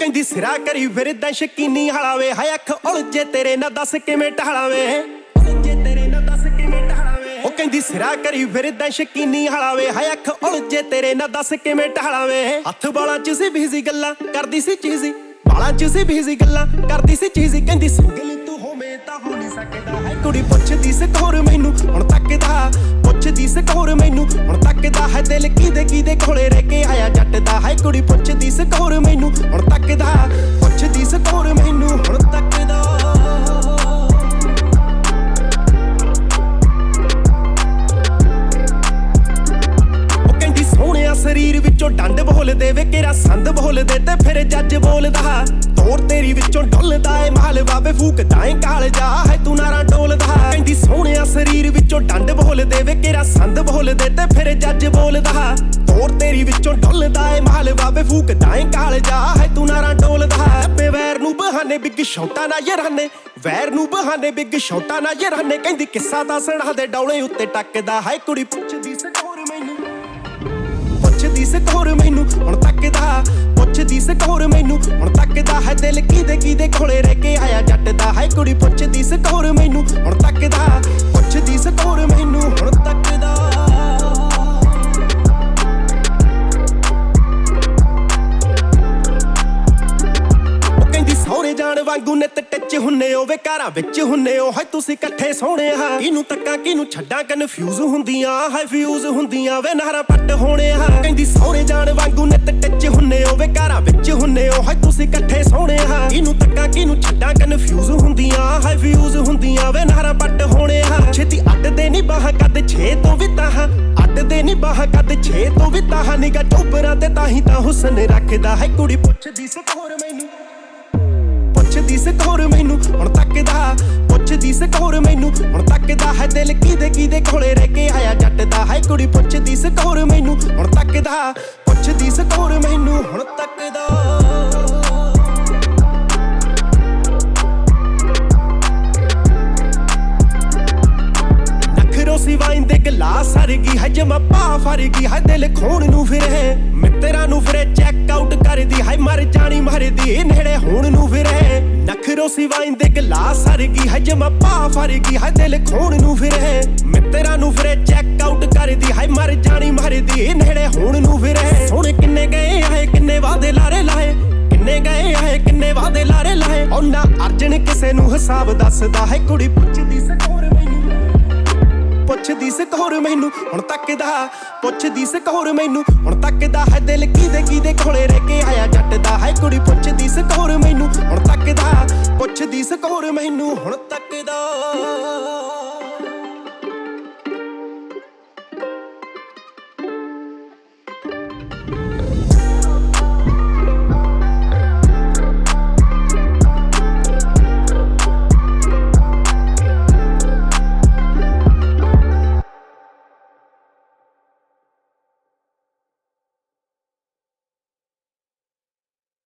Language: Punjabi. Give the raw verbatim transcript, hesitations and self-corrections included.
ਕਹਿੰਦੀ ਸਿਰਾ ਕਰੀ ਫਿਰਦਾ ਸ਼ਕੀਨੀ ਹਲਾਵੇ ਹਾਏ ਅੱਖ ਉਲਝੇ ਤੇਰੇ ਨਾ ਦੱਸ ਕਿਵੇਂ ਟਹਲਾਵੇ ਉਲਝੇ ਤੇਰੇ ਨਾ ਦੱਸ ਕਿਵੇਂ ਟਹਲਾਵੇ ਉਹ ਕਹਿੰਦੀ ਸਿਰਾ ਕਰੀ ਫਿਰਦਾ ਸ਼ਕੀਨੀ ਹਲਾਵੇ ਹਾਏ ਅੱਖ ਉਲਝੇ ਤੇਰੇ ਨਾ ਦੱਸ ਕਿਵੇਂ ਟਹਲਾਵੇ ਹੱਥ ਬਾਲਾਂ ਚ ਸੀ ਬਿਜ਼ੀ ਗੱਲਾਂ ਕਰਦੀ ਸੀ ਚੀਜ਼ੀ ਬਾਲਾਂ ਚ ਸੀ ਬਿਜ਼ੀ ਗੱਲਾਂ ਕਰਦੀ ਸੀ ਚੀਜ਼ੀ ਕਹਿੰਦੀ ਸਿੰਗਲ ਤੂੰ ਹੋਵੇਂ ਤਾਂ ਹੋ ਨਹੀਂ ਸਕਦਾ ਹੈ ਕੁੜੀ ਪੁੱਛਦੀ ਸਕੋਰ ਮੈਨੂੰ ਹੁਣ ਤੱਕਦਾ ਪੁੱਛਦੀ ਸਕੋਰ ਮੈਨੂੰ ਹੁਣ ਤੱਕਦਾ ਹੈ ਦਿਲ ਕਿਦੇ ਕਿਦੇ ਕੋਲੇ ਰਹਿ ਕੇ ਆਇਆ ਜੱਟ ਦਾ ਹੈ ਕੁੜੀ ਪੁੱਛਦੀ ਸਕੋਰ ਮੈਨੂੰ ਹੁਣ ਤੱਕਦਾ ਪੁੱਛਦੀ ਸਕੋਰ ਮੈਨੂੰ ਹੁਣ ਤੱਕਦਾ ਸਰੀਰ ਵਿੱਚੋਂ ਡੰਡ ਬੋਲਦੇ ਵੇ ਕਿਹੜਾ ਸੰਦ ਬੋਲਦੇ ਤੇ ਫਿਰ ਜੱਜ ਬੋਲਦਾ ਤੋਰ ਤੇਰੀ ਵਿੱਚੋਂ ਡੁੱਲਦਾ ਏ ਮਾਲ ਬਾਬੇ ਫੂਕਦਾ ਏ ਕਾਲ ਜਾ ਹੈ ਤੂੰ ਨਾਰਾ ਡੋਲਦਾ ਕਹਿੰਦੀ ਸੋਹਣਿਆ ਸਰੀਰ ਵਿੱਚੋਂ ਡੰਡ ਬੋਲਦੇ ਵੇ ਕਿਹੜਾ ਸੰਦ ਬੋਲਦੇ ਤੇ ਫਿਰ ਜੱਜ ਬੋਲਦਾ ਤੋਰ ਤੇਰੀ ਵਿੱਚੋਂ ਡੁੱਲਦਾ ਏ ਮਾਲ ਬਾਬੇ ਫੂਕਦਾ ਏ ਕਾਲ ਜਾ ਹੈ ਤੂੰ ਨਾਰਾ ਡੋਲਦਾ ਬੇ ਵੈਰ ਨੂੰ ਬਹਾਨੇ ਬਿੱਗ ਸ਼ੌਟਾਂ ਨਾ ਯਾਰਾਨੇ ਵੈਰ ਨੂੰ ਬਹਾਨੇ ਬਿੱਗ ਸ਼ੌਟਾਂ ਨਾ ਯਾਰਾਨੇ ਕਹਿੰਦੀ ਕਿੱਸਾ ਦੱਸਣਾ ਦੇ ਡੌਲੇ ਉੱਤੇ ਟੱਕਦਾ ਹੈ ਕੁੜੀ ਪੁੱਛਦੀ ਸਕੋਰ ਮੈਨੂੰ ਪੁੱਛਦੀ ਸਕੋਰ ਮੈਨੂੰ ਹੁਣ ਤੱਕਦਾ ਪੁੱਛਦੀ ਸਕੋਰ ਮੈਨੂੰ ਹੁਣ ਤੱਕਦਾ ਹੈ ਦਿਲ ਕਿਦੇ ਕਿਦੇ ਕੋਲੇ ਰਹਿ ਕੇ ਆਇਆ ਜੱਟ ਦਾ ਹੈ ਕੁੜੀ ਪੁੱਛਦੀ ਸਕੋਰ ਮੈਨੂੰ ਹੁਣ ਤੱਕਦਾ ਪੁੱਛਦੀ ਸਕੋਰ ਮੈਨੂੰ ਹੁਣ ਤੱਕਦਾ ਸੋਹਣੇ ਜਾਣ ਵਾਂਗੂ ਨਿੱਤ ਟੱਚ ਹੁੰਨੇ ਓ ਵੇ ਘਰਾਂ ਵਿੱਚ ਹੁੰਨੇ ਓ ਹਾਏ ਤੁਸੀਂ ਇਕੱਠੇ ਸੋਹਣੇ ਆ ਕਿਹਨੂੰ ਤੱਕਾਂ ਕਿਹਨੂੰ ਛੱਡਾਂ ਕਨਫਿਊਜ਼ ਹੁੰਦੀਆਂ ਹਾਏ ਫਿਊਜ਼ ਹੁੰਦੀਆਂ ਵੇ ਨਾਰਾ ਪੱਟ ਹੋਣੇ ਆ ਕਹਿੰਦੀ ਸੋਹਣੇ ਜਾਣ ਵਾਂਗੂ ਨਿੱਤ ਟੱਚ ਹੁੰਨੇ ਓ ਵੇ ਘਰਾਂ ਵਿੱਚ ਹੁੰਨੇ ਓ ਹਾਏ ਤੁਸੀਂ ਇਕੱਠੇ ਸੋਹਣੇ ਆ ਕਿਹਨੂੰ ਤੱਕਾਂ ਕਿਹਨੂੰ ਛੱਡਾਂ ਕਨਫਿਊਜ਼ ਹੁੰਦੀਆਂ ਹਾਏ ਫਿਊਜ਼ ਹੁੰਦੀਆਂ ਵੇ ਨਾਰਾ ਪੱਟ ਹੋਣੇ ਆ ਛੇਤੀ ਅੱਡਦੇ ਨਹੀਂ ਬਾਹਾਂ ਕੱਦ ਛੇ ਤੋਂ ਵੀ ਤਾਹਾਂ ਅੱਡਦੇ ਨਹੀਂ ਬਾਹਾਂ ਕੱਦ ਛੇ ਤੋਂ ਵੀ ਤਾਹਾਂ ਨਿਗਾ ਟੋਪਰਾਂ ਤੇ ਤਾਂ ਹੀ ਤਾਂ ਹੁਸਨ ਰੱਖਦਾ ਹੈ ਕੁੜੀ ਪੁੱਛਦੀ ਸਕੋਰ ਮੈਨੂੰ ਪੁੱਛਦੀ ਸਕੋਰ ਮੈਨੂੰ ਹੁਣ ਤੱਕਦਾ ਪੁੱਛਦੀ ਸਕੋਰ ਮੈਨੂੰ ਹੁਣ ਤੱਕਦਾ ਹੈ ਦਿਲ ਕਿਦੇ ਕਿਦੇ ਕੋਲੇ ਰਹਿ ਕੇ ਆਇਆ ਜੱਟ ਦਾ ਹੈ ਕੁੜੀ ਪੁੱਛਦੀ ਸਕੋਰ ਮੈਨੂੰ ਹੁਣ ਤੱਕਦਾ ਪੁੱਛਦੀ ਸਕੋਰ ਮੈਨੂੰ ਹੁਣ ਤੱਕਦਾ ਨਖਰੋਸੀ ਵਾਈਨ ਦੇ ਗਲਾਸ ਹਰਗੀ ਹੈ ਜਮਾ ਪਾ ਫਰਗੀ ਹੈ ਦਿਲ ਖੋਣ ਨੂੰ ਫਿਰੇ ਮਿੱਤਰਾਂ ਨੂੰ ਫਿਰੇ ਚੈੱਕ ਆਊਟ ਕਰਦੀ ਹੈ ਮਰ ਜਾਣੀ ਮਰਦੀ ਨੇੜੇ ਹੋਣ ਨੂੰ ਫਿਰੇ ਨਖਰੋਸੀ ਵਾਈਨ ਦੇ ਗਲਾਸ ਹਰਗੀ ਹੈ ਜਮਾ ਪਾ ਫਰਗੀ ਹੈ ਦਿਲ ਖੋਣ ਨੂੰ ਫਿਰੇ ਮਿੱਤਰਾਂ ਨੂੰ ਫਿਰੇ ਚੈੱਕ ਆਊਟ ਕਰਦੀ ਹੈ ਮਰ ਜਾਣੀ ਮਰਦੀ ਨੇੜੇ ਹੋਣ ਨੂੰ ਫਿਰੇ ਸੋਹਣੇ ਕਿੰਨੇ ਗਏ ਆਏ ਕਿੰਨੇ ਵਾਦੇ ਲਾਰੇ ਲਾਏ ਕਿੰਨੇ ਗਏ ਆਏ ਕਿੰਨੇ ਵਾਦੇ ਲਾਰੇ ਲਾਏ ਉਹਨਾਂ ਅਰਜਨ ਕਿਸੇ ਨੂੰ ਹਿਸਾਬ ਦੱਸਦਾ ਹੈ ਕੁੜੀ ਪੁੱਛਦੀ ਸਕੋਰ ਮੈਨੂੰ ਪੁੱਛਦੀ ਸਕੋਰ ਮੈਨੂੰ ਹੁਣ ਤੱਕਦਾ ਪੁੱਛਦੀ ਸਕੋਰ ਮੈਨੂੰ ਹੁਣ ਤੱਕਦਾ ਹੈ ਦਿਲ ਕਿਦੇ ਕਿਦੇ ਕੋਲੇ ਰਹਿ ਕੇ ਆਇਆ ਜੱਟ ਦਾ ਹੈ ਕੁੜੀ ਪੁੱਛਦੀ ਸਕੋਰ ਮੈਨੂੰ ਹੁਣ ਤੱਕਦਾ ਪੁੱਛਦੀ ਸਕੋਰ ਮੈਨੂੰ ਹੁਣ ਤੱਕਦਾ